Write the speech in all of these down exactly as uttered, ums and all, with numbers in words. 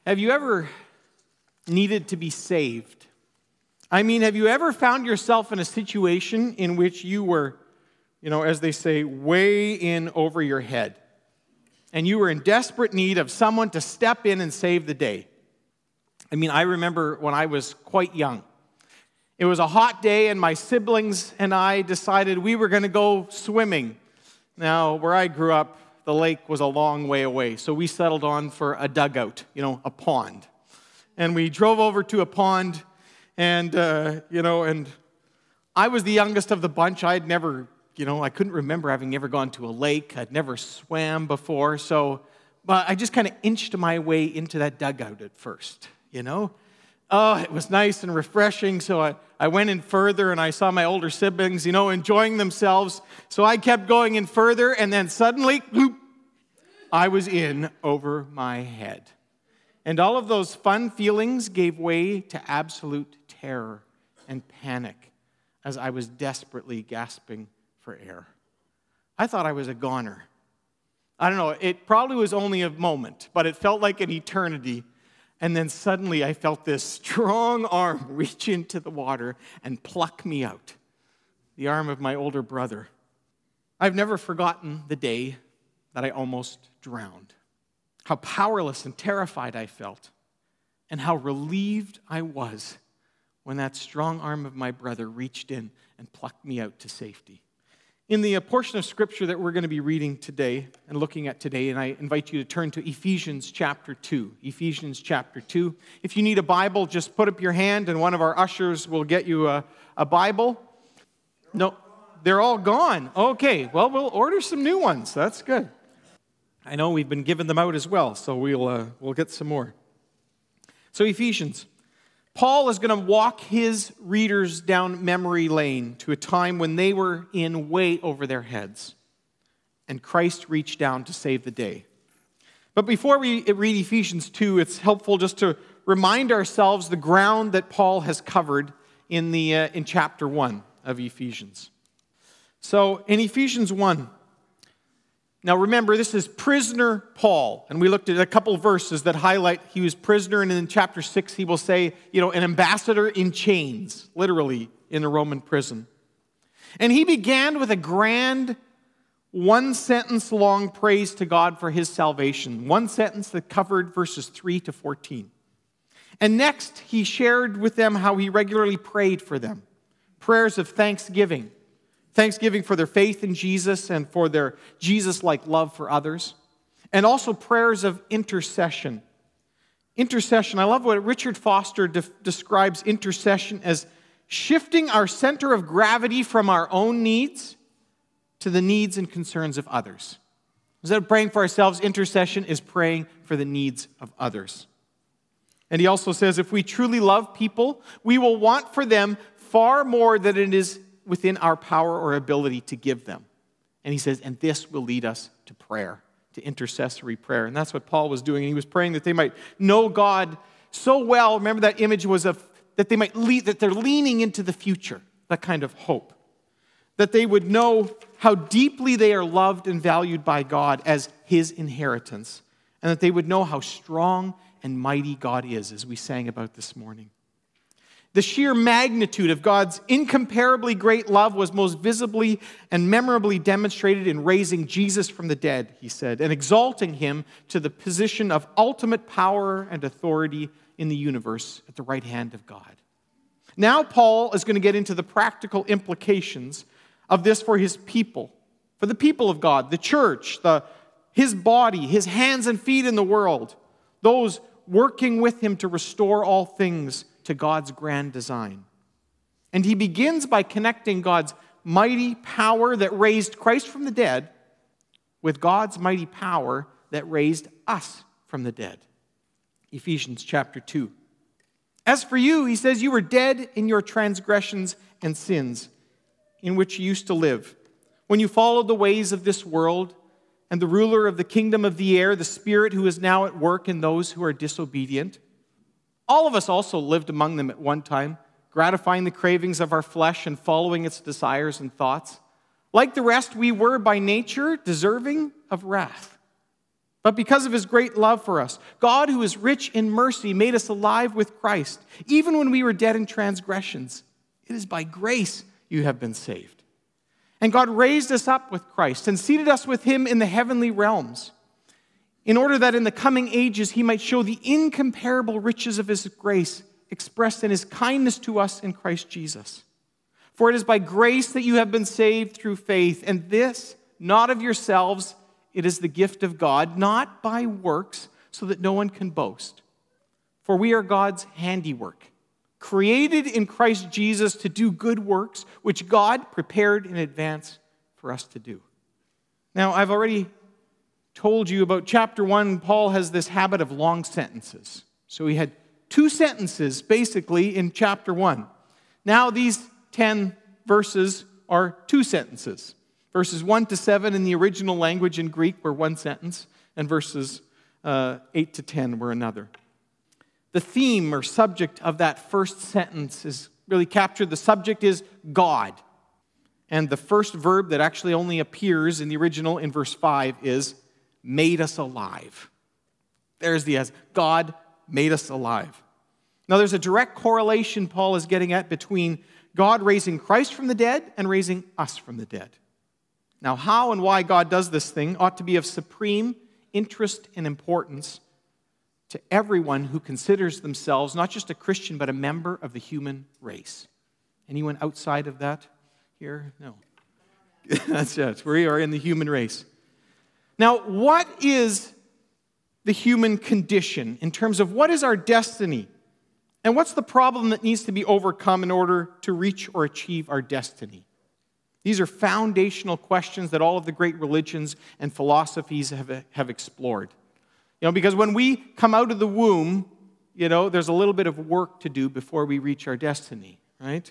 Have you ever needed to be saved? I mean, have you ever found yourself in a situation in which you were, you know, as they say, way in over your head, and you were in desperate need of someone to step in and save the day? I mean, I remember when I was quite young. It was a hot day, and my siblings and I decided we were going to go swimming. Now, where I grew up, the lake was a long way away, so we settled on for a dugout, you know, a pond. And we drove over to a pond, and, uh, you know, and I was the youngest of the bunch. I'd never, you know, I couldn't remember having ever gone to a lake. I'd never swam before, so, but I just kind of inched my way into that dugout at first, you know. Oh, it was nice and refreshing, so I, I went in further, and I saw my older siblings, you know, enjoying themselves. So I kept going in further, and then suddenly, whoop, I was in over my head. And all of those fun feelings gave way to absolute terror and panic as I was desperately gasping for air. I thought I was a goner. I don't know, it probably was only a moment, but it felt like an eternity. And then suddenly I felt this strong arm reach into the water and pluck me out. The arm of my older brother. I've never forgotten the day that I almost drowned. How powerless and terrified I felt. And how relieved I was when that strong arm of my brother reached in and plucked me out to safety. In the portion of Scripture that we're going to be reading today and looking at today, and I invite you to turn to Ephesians chapter two. Ephesians chapter two. If you need a Bible, just put up your hand and one of our ushers will get you a, a Bible. No, they're all gone. Okay, well, we'll order some new ones. That's good. I know we've been giving them out as well, so we'll uh, we'll get some more. So Ephesians. Paul is going to walk his readers down memory lane to a time when they were in way over their heads, and Christ reached down to save the day. But before we read Ephesians two, it's helpful just to remind ourselves the ground that Paul has covered in the uh, in chapter one of Ephesians. So in Ephesians one, now remember, this is prisoner Paul, and we looked at a couple verses that highlight he was prisoner, and in chapter six he will say, you know, an ambassador in chains, literally in a Roman prison. And he began with a grand one-sentence long praise to God for his salvation, one sentence that covered verses three to fourteen. And next he shared with them how he regularly prayed for them, prayers of thanksgiving. Thanksgiving for their faith in Jesus and for their Jesus-like love for others. And also prayers of intercession. Intercession, I love what Richard Foster de- describes intercession as shifting our center of gravity from our own needs to the needs and concerns of others. Instead of praying for ourselves, intercession is praying for the needs of others. And he also says, if we truly love people, we will want for them far more than it is within our power or ability to give them. And he says, and this will lead us to prayer, to intercessory prayer. And that's what Paul was doing. He was praying that they might know God so well. Remember that image was of that they might lead, that they're leaning into the future, that kind of hope. That they would know how deeply they are loved and valued by God as his inheritance. And that they would know how strong and mighty God is, as we sang about this morning. The sheer magnitude of God's incomparably great love was most visibly and memorably demonstrated in raising Jesus from the dead, he said, and exalting him to the position of ultimate power and authority in the universe at the right hand of God. Now Paul is going to get into the practical implications of this for his people, for the people of God, the church, the, his body, his hands and feet in the world, those working with him to restore all things to God's grand design. And he begins by connecting God's mighty power that raised Christ from the dead with God's mighty power that raised us from the dead. Ephesians chapter two. As for you, he says, you were dead in your transgressions and sins in which you used to live, when you followed the ways of this world and the ruler of the kingdom of the air, the spirit who is now at work in those who are disobedient. All of us also lived among them at one time, gratifying the cravings of our flesh and following its desires and thoughts. Like the rest, we were by nature deserving of wrath. But because of his great love for us, God, who is rich in mercy, made us alive with Christ, even when we were dead in transgressions. It is by grace you have been saved. And God raised us up with Christ and seated us with him in the heavenly realms, in order that in the coming ages he might show the incomparable riches of his grace expressed in his kindness to us in Christ Jesus. For it is by grace that you have been saved through faith, and this, not of yourselves, it is the gift of God, not by works, so that no one can boast. For we are God's handiwork, created in Christ Jesus to do good works, which God prepared in advance for us to do. Now, I've already told you about chapter one. Paul has this habit of long sentences. So he had two sentences, basically, in chapter one. Now, these ten verses are two sentences. Verses one to seven in the original language in Greek were one sentence, and verses uh, eight to ten were another. The theme or subject of that first sentence is really captured. The subject is God. And the first verb that actually only appears in the original in verse five is made us alive. There's the as. God made us alive. Now there's a direct correlation Paul is getting at between God raising Christ from the dead and raising us from the dead. Now, how and why God does this thing ought to be of supreme interest and importance to everyone who considers themselves not just a Christian, but a member of the human race. Anyone outside of that here? No. That's it. We are in the human race. Now, what is the human condition in terms of what is our destiny? And what's the problem that needs to be overcome in order to reach or achieve our destiny? These are foundational questions that all of the great religions and philosophies have, have explored. You know, because when we come out of the womb, you know, there's a little bit of work to do before we reach our destiny, right?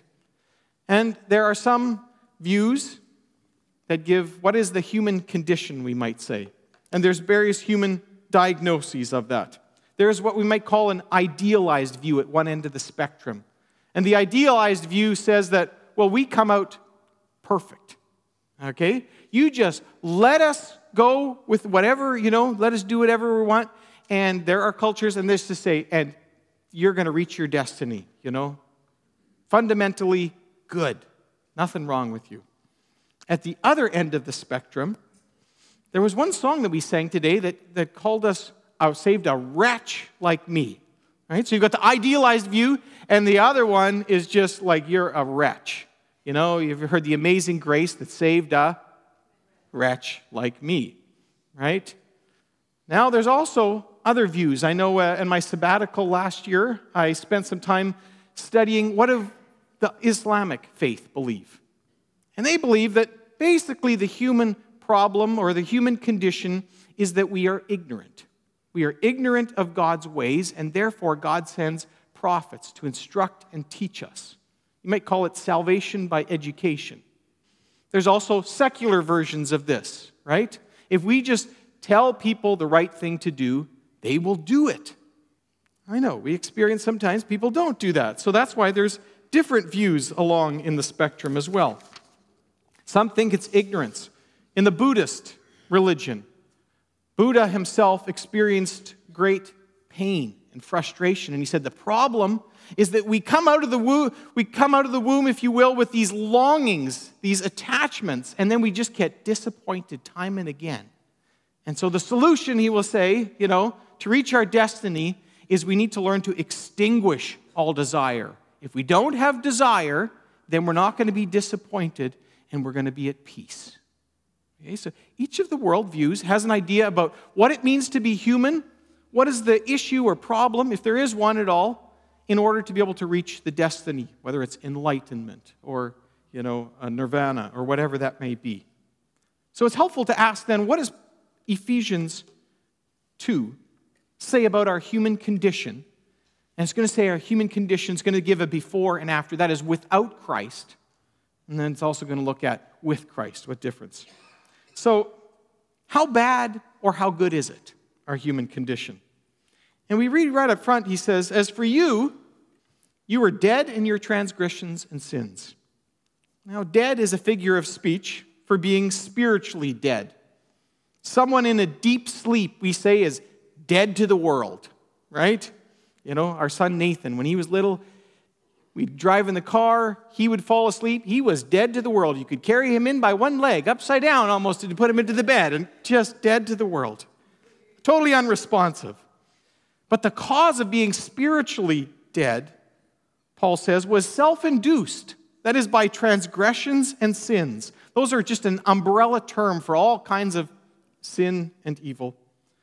And there are some views that give what is the human condition, we might say. And there's various human diagnoses of that. There's what we might call an idealized view at one end of the spectrum. And the idealized view says that, well, we come out perfect, okay? You just let us go with whatever, you know, let us do whatever we want. And there are cultures, and this to say, and you're going to reach your destiny, you know? Fundamentally good. Nothing wrong with you. At the other end of the spectrum, there was one song that we sang today that, that called us, uh, saved a wretch like me. Right? So you've got the idealized view, and the other one is just like you're a wretch. You know, you've heard the amazing grace that saved a wretch like me, right? Now, there's also other views. I know uh, in my sabbatical last year, I spent some time studying what do the Islamic faith believe. And they believe that basically the human problem or the human condition is that we are ignorant. We are ignorant of God's ways, and therefore God sends prophets to instruct and teach us. You might call it salvation by education. There's also secular versions of this, right? If we just tell people the right thing to do, they will do it. I know, we experience sometimes people don't do that. So that's why there's different views along in the spectrum as well. Some think it's ignorance. In the Buddhist religion, Buddha himself experienced great pain and frustration. And he said the problem is that we come out of the womb, we come out of the womb, if you will, with these longings, these attachments, and then we just get disappointed time and again. And so the solution, he will say, you know, to reach our destiny is we need to learn to extinguish all desire. If we don't have desire, then we're not going to be disappointed and we're going to be at peace. Okay, so each of the worldviews has an idea about what it means to be human, what is the issue or problem, if there is one at all, in order to be able to reach the destiny, whether it's enlightenment or, you know, a nirvana or whatever that may be. So it's helpful to ask then, what does Ephesians two say about our human condition? And it's going to say our human condition is going to give a before and after. That is without Christ. And then it's also going to look at with Christ. What difference? So how bad or how good is it, our human condition? And we read right up front, he says, as for you, you were dead in your transgressions and sins. Now, dead is a figure of speech for being spiritually dead. Someone in a deep sleep, we say, is dead to the world, right? You know, our son Nathan, when he was little, we'd drive in the car, he would fall asleep, he was dead to the world. You could carry him in by one leg, upside down almost, to put him into the bed, and just dead to the world. Totally unresponsive. But the cause of being spiritually dead, Paul says, was self-induced. That is, by transgressions and sins. Those are just an umbrella term for all kinds of sin and evil,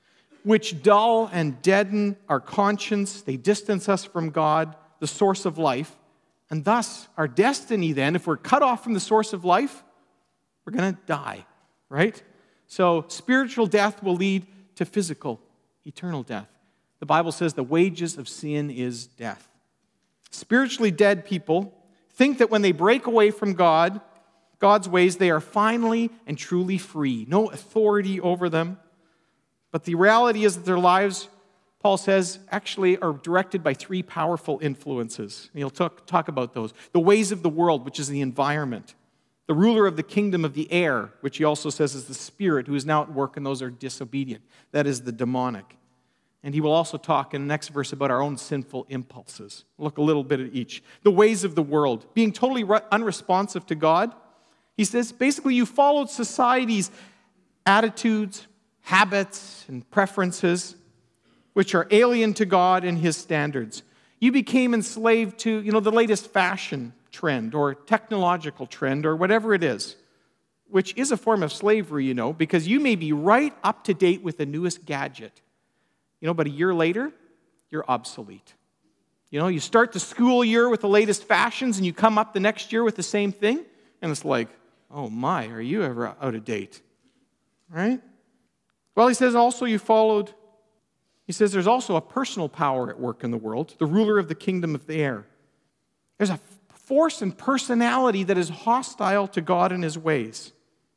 which dull and deaden our conscience. They distance us from God, the source of life. And thus, our destiny then, if we're cut off from the source of life, we're going to die, right? So spiritual death will lead to physical, eternal death. The Bible says the wages of sin is death. Spiritually dead people think that when they break away from God, God's ways, they are finally and truly free. No authority over them. But the reality is that their lives, Paul says, actually are directed by three powerful influences. And he'll talk, talk about those. The ways of the world, which is the environment. The ruler of the kingdom of the air, which he also says is the spirit who is now at work, and those are disobedient. That is the demonic. And he will also talk in the next verse about our own sinful impulses. Look a little bit at each. The ways of the world. Being totally unresponsive to God. He says, basically, you followed society's attitudes, habits, and preferences, which are alien to God and his standards. You became enslaved to, you know, the latest fashion trend or technological trend or whatever it is, which is a form of slavery, you know, because you may be right up to date with the newest gadget, you know, but a year later, you're obsolete. You know, you start the school year with the latest fashions and you come up the next year with the same thing, and it's like, oh my, are you ever out of date? Right? Well, he says also you followed, he says there's also a personal power at work in the world, the ruler of the kingdom of the air. There's a force and personality that is hostile to God and his ways.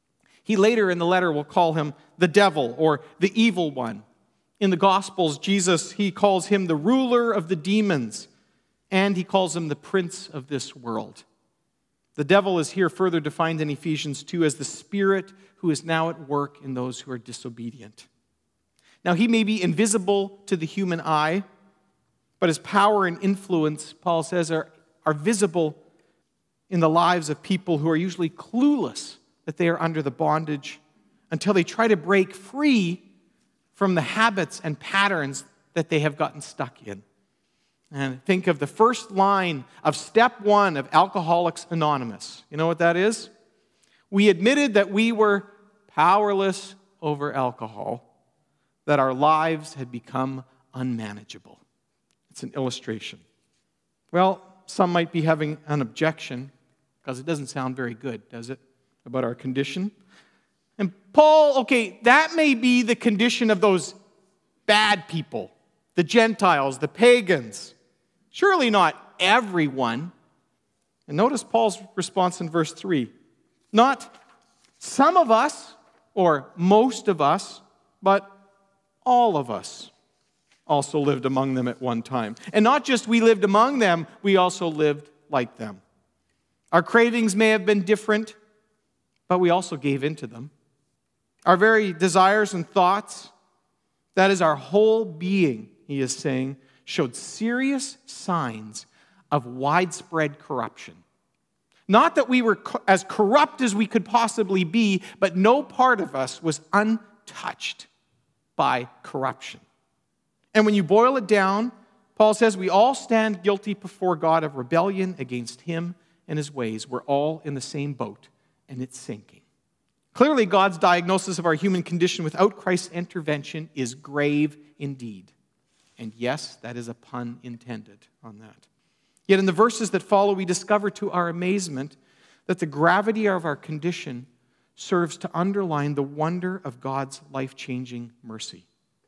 He later in the letter will call him the devil or the evil one. In the Gospels, Jesus, he calls him the ruler of the demons, and he calls him the prince of this world. The devil is here further defined in Ephesians two as the spirit who is now at work in those who are disobedient. Now, he may be invisible to the human eye, but his power and influence, Paul says, are, are visible in the lives of people who are usually clueless that they are under the bondage until they try to break free from the habits and patterns that they have gotten stuck in. And think of the first line of step one of Alcoholics Anonymous. You know what that is? We admitted that we were powerless over alcohol, that our lives had become unmanageable. It's an illustration. Well, some might be having an objection because it doesn't sound very good, does it, about our condition? And Paul, okay, that may be the condition of those bad people, the Gentiles, the pagans. Surely not everyone. And notice Paul's response in verse three. Not some of us or most of us, but all of us also lived among them at one time. And not just we lived among them, we also lived like them. Our cravings may have been different, but we also gave in to them. Our very desires and thoughts, that is our whole being, he is saying, showed serious signs of widespread corruption. Not that we were co- as corrupt as we could possibly be, but no part of us was untouched by corruption. And when you boil it down, Paul says we all stand guilty before God of rebellion against him and his ways. We're all in the same boat, and it's sinking. Clearly, God's diagnosis of our human condition without Christ's intervention is grave indeed. And yes, that is a pun intended on that. Yet in the verses that follow, we discover to our amazement that the gravity of our condition serves to underline the wonder of God's life-changing mercy.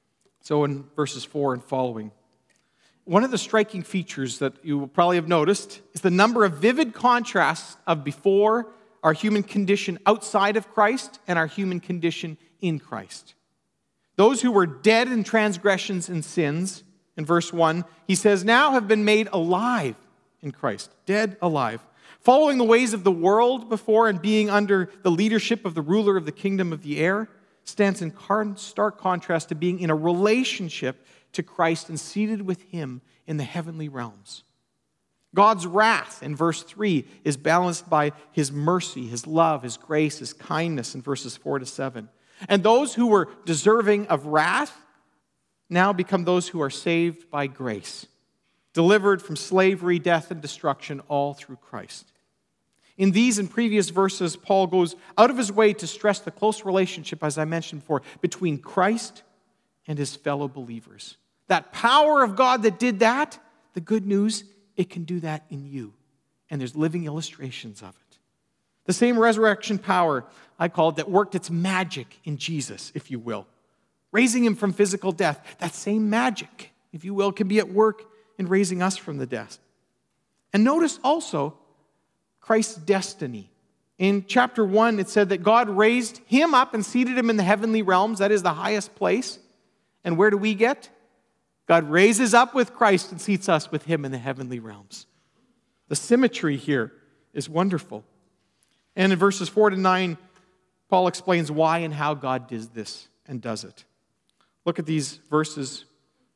So in verses four and following, one of the striking features that you will probably have noticed is the number of vivid contrasts of before our human condition outside of Christ and our human condition in Christ. Those who were dead in transgressions and sins, in verse one, he says, now have been made alive in Christ. Dead, alive. Following the ways of the world before and being under the leadership of the ruler of the kingdom of the air. stands in stark contrast to being in a relationship to Christ and seated with him in the heavenly realms. God's wrath in verse three is balanced by his mercy, his love, his grace, his kindness in verses four to seven. And those who were deserving of wrath now become those who are saved by grace, delivered from slavery, death, and destruction, all through Christ. In these and previous verses, Paul goes out of his way to stress the close relationship, as I mentioned before, between Christ and his fellow believers. That power of God that did that, the good news, it can do that in you. And there's living illustrations of it. The same resurrection power, I call it, that worked its magic in Jesus, if you will. Raising him from physical death. That same magic, if you will, can be at work in raising us from the death. And notice also Christ's destiny. In chapter one, it said that God raised him up and seated him in the heavenly realms. That is the highest place. And where do we get? God raises up with Christ and seats us with him in the heavenly realms. The symmetry here is wonderful. And in verses four to nine, Paul explains why and how God does this and does it. Look at these verses,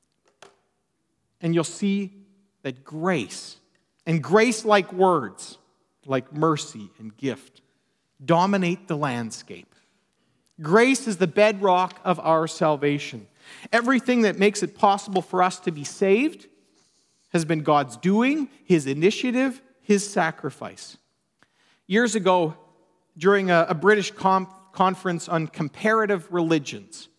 and you'll see that grace, and grace-like words, like mercy and gift, dominate the landscape. Grace is the bedrock of our salvation. Everything that makes it possible for us to be saved has been God's doing, his initiative, his sacrifice. Years ago, during a, a British com- conference on comparative religions,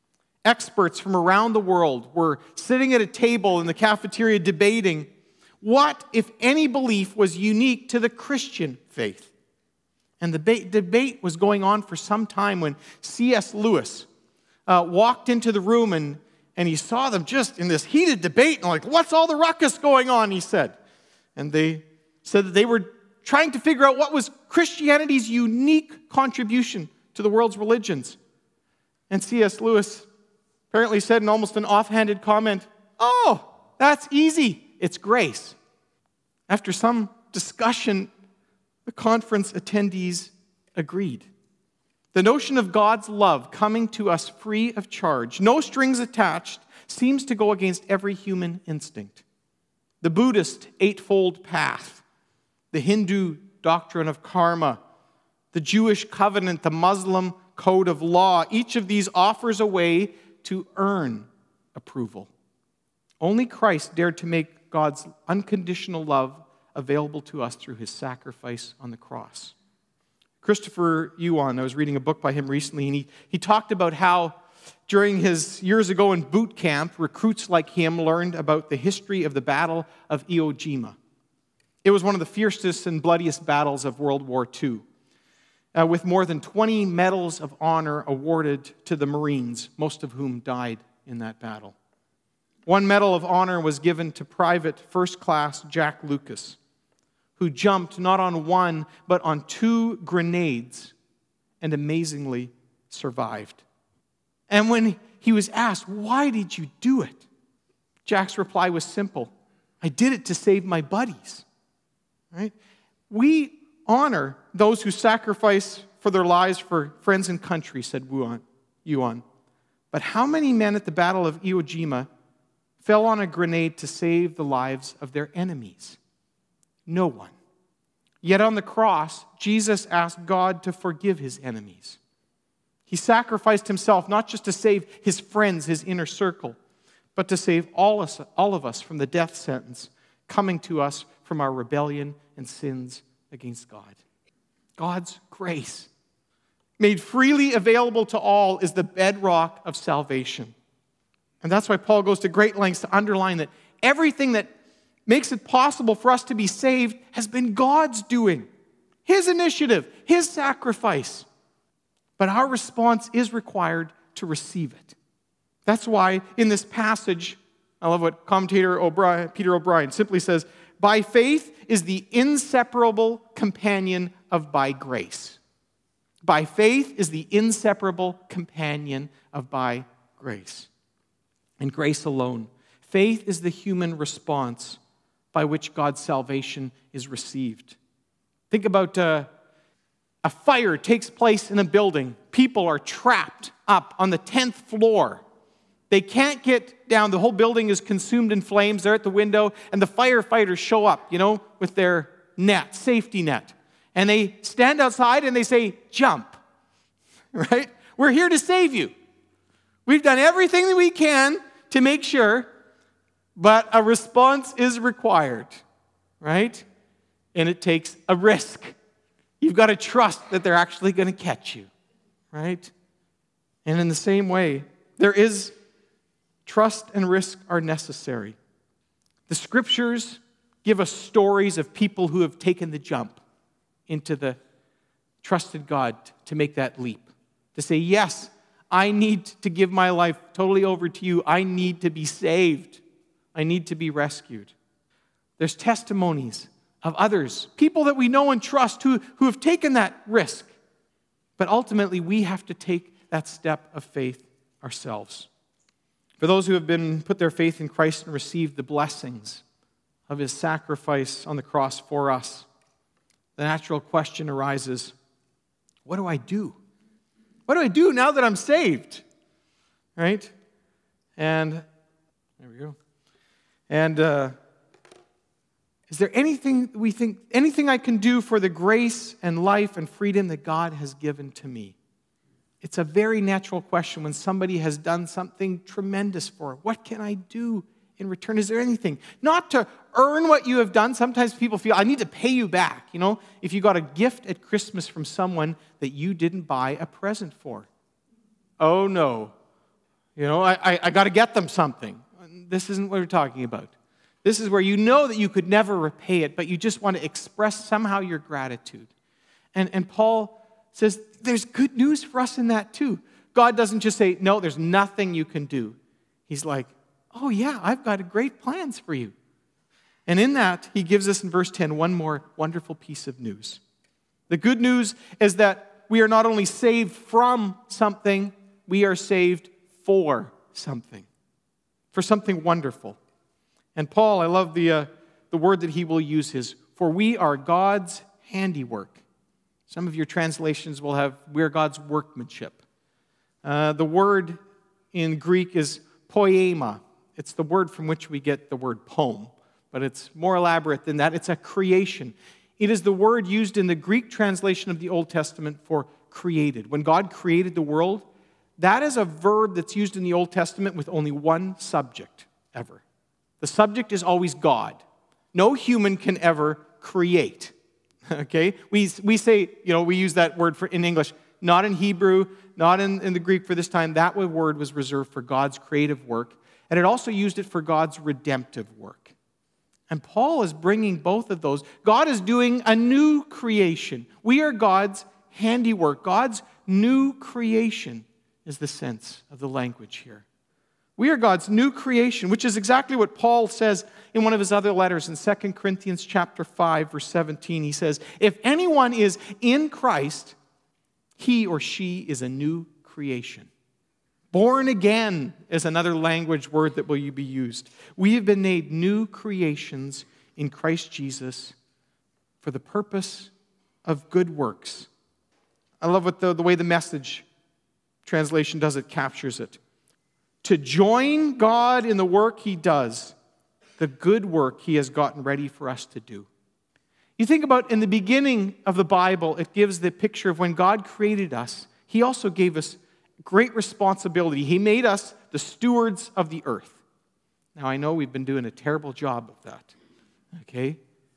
experts from around the world were sitting at a table in the cafeteria debating what, if any, belief was unique to the Christian faith. And the ba- debate was going on for some time when C S Lewis uh, walked into the room and, and he saw them just in this heated debate and like, what's all the ruckus going on, he said. And they said that they were trying to figure out what was Christianity's unique contribution to the world's religions. And C S Lewis apparently said in almost an offhanded comment, oh, that's easy. It's grace. After some discussion, the conference attendees agreed. The notion of God's love coming to us free of charge, no strings attached, seems to go against every human instinct. The Buddhist Eightfold Path, the Hindu doctrine of karma, the Jewish covenant, the Muslim code of law, each of these offers a way to earn approval. Only Christ dared to make God's unconditional love available to us through his sacrifice on the cross. Christopher Yuan, I was reading a book by him recently, and he, he talked about how during his years ago in boot camp, recruits like him learned about the history of the Battle of Iwo Jima. It was one of the fiercest and bloodiest battles of World War Two, uh, with more than twenty medals of honor awarded to the Marines, most of whom died in that battle. One medal of honor was given to Private First Class Jack Lucas, who jumped not on one, but on two grenades and amazingly survived. And when he was asked, why did you do it? Jack's reply was simple. I did it to save my buddies. Right? We honor those who sacrifice for their lives for friends and country, said Yuan. But how many men at the Battle of Iwo Jima fell on a grenade to save the lives of their enemies? No one. Yet on the cross, Jesus asked God to forgive his enemies. He sacrificed himself not just to save his friends, his inner circle, but to save all, us, all of us from the death sentence coming to us from our rebellion and sins against God. God's grace, made freely available to all, is the bedrock of salvation. And that's why Paul goes to great lengths to underline that everything that makes it possible for us to be saved has been God's doing, his initiative, his sacrifice. But our response is required to receive it. That's why in this passage, I love what commentator O'Brien, Peter O'Brien simply says, by faith is the inseparable companion of by grace. By faith is the inseparable companion of by grace. And grace alone. Faith is the human response by which God's salvation is received. Think about uh, A fire takes place in a building. People are trapped up on the tenth floor. They can't get down. The whole building is consumed in flames. They're at the window, and the firefighters show up, you know, with their net, safety net. And they stand outside and they say, jump, right? We're here to save you. We've done everything that we can to make sure, but a response is required, right? And it takes a risk. You've got to trust that they're actually going to catch you, right? And in the same way, there is trust and risk are necessary. The scriptures give us stories of people who have taken the jump into the trusted God to make that leap. To say, yes, I need to give my life totally over to you. I need to be saved. I need to be rescued. There's testimonies of others, people that we know and trust who, who have taken that risk. But ultimately, we have to take that step of faith ourselves. For those who have been put their faith in Christ and received the blessings of his sacrifice on the cross for us, the natural question arises, what do I do? What do I do now that I'm saved? Right? And there we go. And uh, is there anything we think, anything I can do for the grace and life and freedom that God has given to me? It's a very natural question when somebody has done something tremendous for it. What can I do in return? Is there anything? Not to earn what you have done. Sometimes people feel, I need to pay you back. You know, if you got a gift at Christmas from someone that you didn't buy a present for. Oh, no. You know, I, I, I got to get them something. This isn't what we're talking about. This is where you know that you could never repay it, but you just want to express somehow your gratitude. And, and Paul says, there's good news for us in that too. God doesn't just say, no, there's nothing you can do. He's like, oh yeah, I've got great plans for you. And in that, he gives us in verse ten one more wonderful piece of news. The good news is that we are not only saved from something, we are saved for something. For something wonderful. And Paul, I love the, uh, the word that he will use is, for we are God's handiwork. Some of your translations will have, we're God's workmanship. Uh, the word in Greek is poema. It's the word from which we get the word poem, but it's more elaborate than that. It's a creation. It is the word used in the Greek translation of the Old Testament for created. When God created the world, that is a verb that's used in the Old Testament with only one subject ever. The subject is always God. No human can ever create. Okay? We, we say, you know, we use that word for in English, not in Hebrew, not in, in the Greek for this time. That word was reserved for God's creative work, and it also used it for God's redemptive work. And Paul is bringing both of those. God is doing a new creation. We are God's handiwork. God's new creation is the sense of the language here. We are God's new creation, which is exactly what Paul says in one of his other letters in Second Corinthians chapter five, verse seventeen. He says, if anyone is in Christ, he or she is a new creation. Born again is another language word that will be used. We have been made new creations in Christ Jesus for the purpose of good works. I love what the, the way the Message translation does it, captures it. To join God in the work he does, the good work he has gotten ready for us to do. You think about in the beginning of the Bible, it gives the picture of when God created us, he also gave us great responsibility. He made us the stewards of the earth. Now, I know we've been doing a terrible job of that, okay?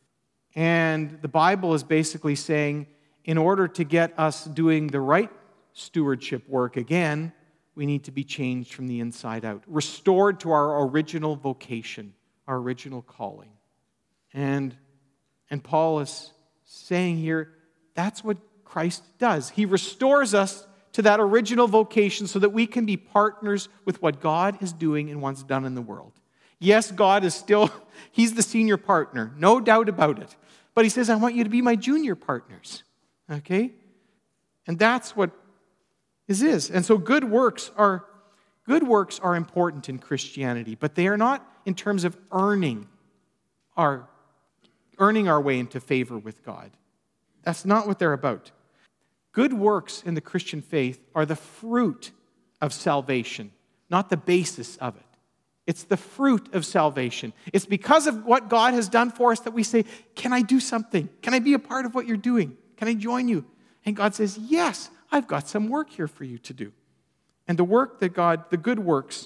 And the Bible is basically saying, in order to get us doing the right stewardship work again, we need to be changed from the inside out, restored to our original vocation, our original calling. And, and Paul is saying here, that's what Christ does. He restores us to that original vocation so that we can be partners with what God is doing and what's done in the world. Yes, God is still, he's the senior partner, no doubt about it. But he says, I want you to be my junior partners, okay? And that's what This is. And so good works are good works are important in Christianity, but they are not in terms of earning our earning our way into favor with God. That's not what they're about. Good works in the Christian faith are the fruit of salvation, not the basis of it. It's the fruit of salvation. It's because of what God has done for us that we say, can I do something? Can I be a part of what you're doing? Can I join you? And God says, yes, I've got some work here for you to do. And the work that God, the good works,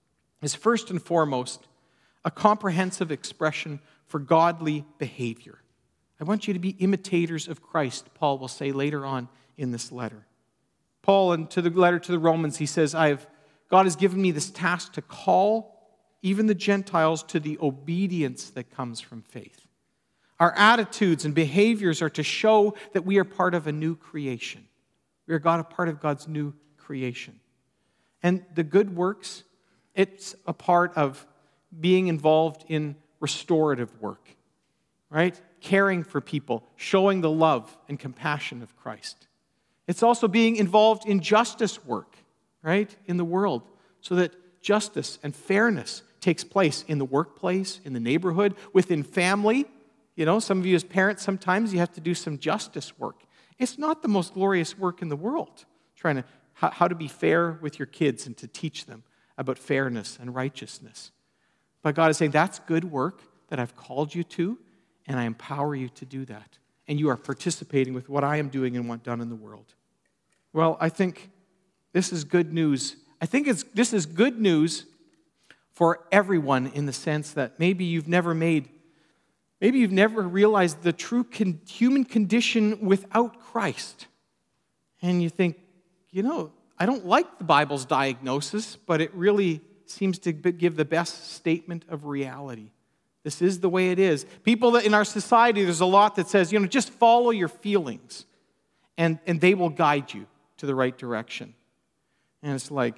is first and foremost a comprehensive expression for godly behavior. I want you to be imitators of Christ, Paul will say later on in this letter. Paul, in to the letter to the Romans, he says, I have, God has given me this task to call even the Gentiles to the obedience that comes from faith. Our attitudes and behaviors are to show that we are part of a new creation. We are God, a part of God's new creation. And the good works, it's a part of being involved in restorative work, right? Caring for people, showing the love and compassion of Christ. It's also being involved in justice work, right, in the world, so that justice and fairness takes place in the workplace, in the neighborhood, within family. You know, some of you as parents, sometimes you have to do some justice work. It's not the most glorious work in the world, trying to how, how to be fair with your kids and to teach them about fairness and righteousness. But God is saying, that's good work that I've called you to, and I empower you to do that. And you are participating with what I am doing and want done in the world. Well, I think this is good news. I think it's this is good news for everyone in the sense that maybe you've never made, maybe you've never realized the true con- human condition without Christ. And you think, you know, I don't like the Bible's diagnosis, but it really seems to give the best statement of reality. This is the way it is. People that in our society, there's a lot that says, you know, just follow your feelings, and, and they will guide you to the right direction. And it's like,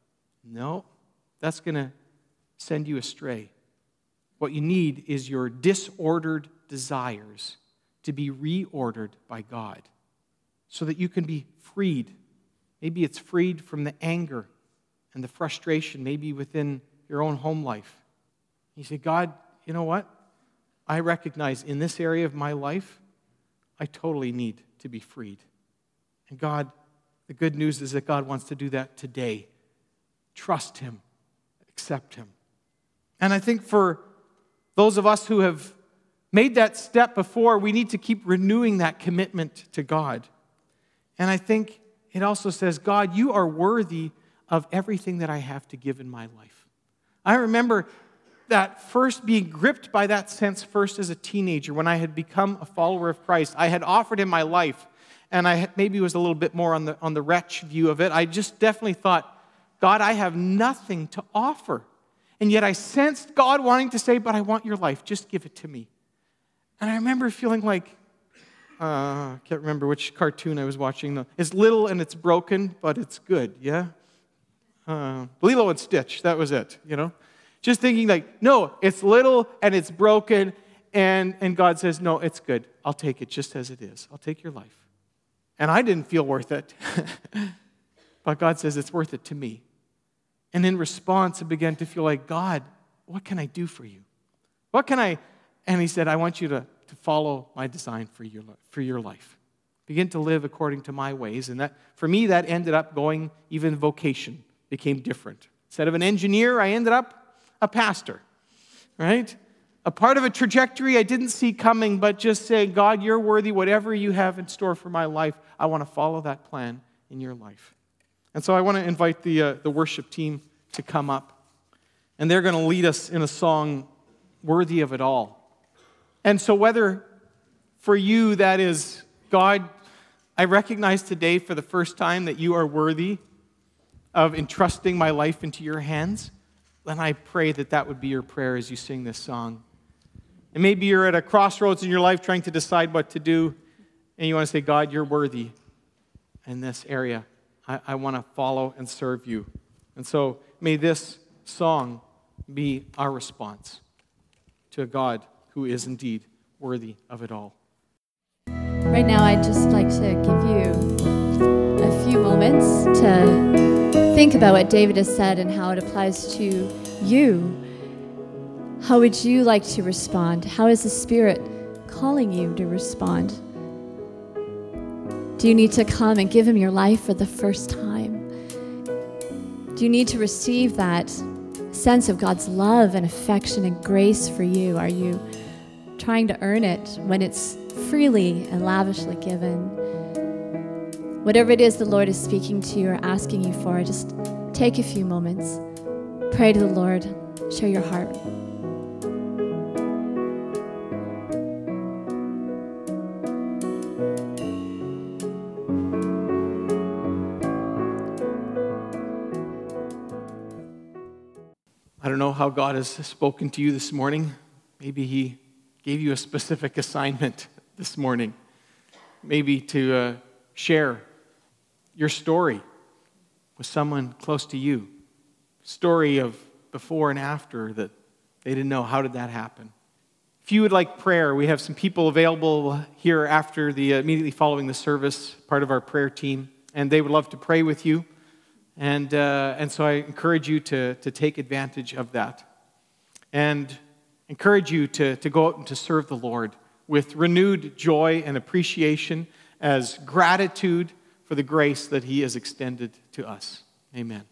no, that's going to send you astray. What you need is your disordered desires to be reordered by God so that you can be freed. Maybe it's freed from the anger and the frustration, maybe within your own home life. You say, God, you know what? I recognize in this area of my life, I totally need to be freed. And God, the good news is that God wants to do that today. Trust Him. Accept Him. And I think for those of us who have made that step before, we need to keep renewing that commitment to God. And I think it also says, God, you are worthy of everything that I have to give in my life. I remember that first being gripped by that sense first as a teenager when I had become a follower of Christ. I had offered Him my life, and I maybe was a little bit more on the, on the wretch view of it. I just definitely thought, God, I have nothing to offer. And yet I sensed God wanting to say, but I want your life. Just give it to me. And I remember feeling like, uh, I can't remember which cartoon I was watching. It's little and it's broken, but it's good, yeah? Uh, Lilo and Stitch, that was it, you know? Just thinking like, no, it's little and it's broken, and, and God says, no, it's good. I'll take it just as it is. I'll take your life. And I didn't feel worth it. But God says it's worth it to me. And in response, I began to feel like, God, what can I do for you? What can I? And He said, I want you to, to follow my design for your, for your life. Begin to live according to my ways. And that, for me, that ended up going, even vocation became different. Instead of an engineer, I ended up a pastor, right? A part of a trajectory I didn't see coming, but just saying, God, you're worthy. Whatever you have in store for my life, I want to follow that plan in your life. And so I want to invite the, uh, the worship team to come up. And they're going to lead us in a song, Worthy of It All. And so whether for you that is, God, I recognize today for the first time that you are worthy of entrusting my life into your hands, then I pray that that would be your prayer as you sing this song. And maybe you're at a crossroads in your life trying to decide what to do, and you want to say, God, you're worthy in this area. I, I want to follow and serve you. And so may this song be our response to a God who is indeed worthy of it all. Right now, I'd just like to give you a few moments to think about what David has said and how it applies to you. How would you like to respond? How is the Spirit calling you to respond? Do you need to come and give him your life for the first time? Do you need to receive that sense of God's love and affection and grace for you? Are you trying to earn it when it's freely and lavishly given? Whatever it is the Lord is speaking to you or asking you for, just take a few moments. Pray to the Lord. Share your heart. I don't know how God has spoken to you this morning. Maybe he gave you a specific assignment this morning. Maybe to uh, share your story with someone close to you. Story of before and after that they didn't know. How did that happen? If you would like prayer, we have some people available here after the, uh, immediately following the service, part of our prayer team, and they would love to pray with you. And uh, and so I encourage you to, to take advantage of that. And encourage you to, to go out and to serve the Lord with renewed joy and appreciation as gratitude for the grace that he has extended to us. Amen.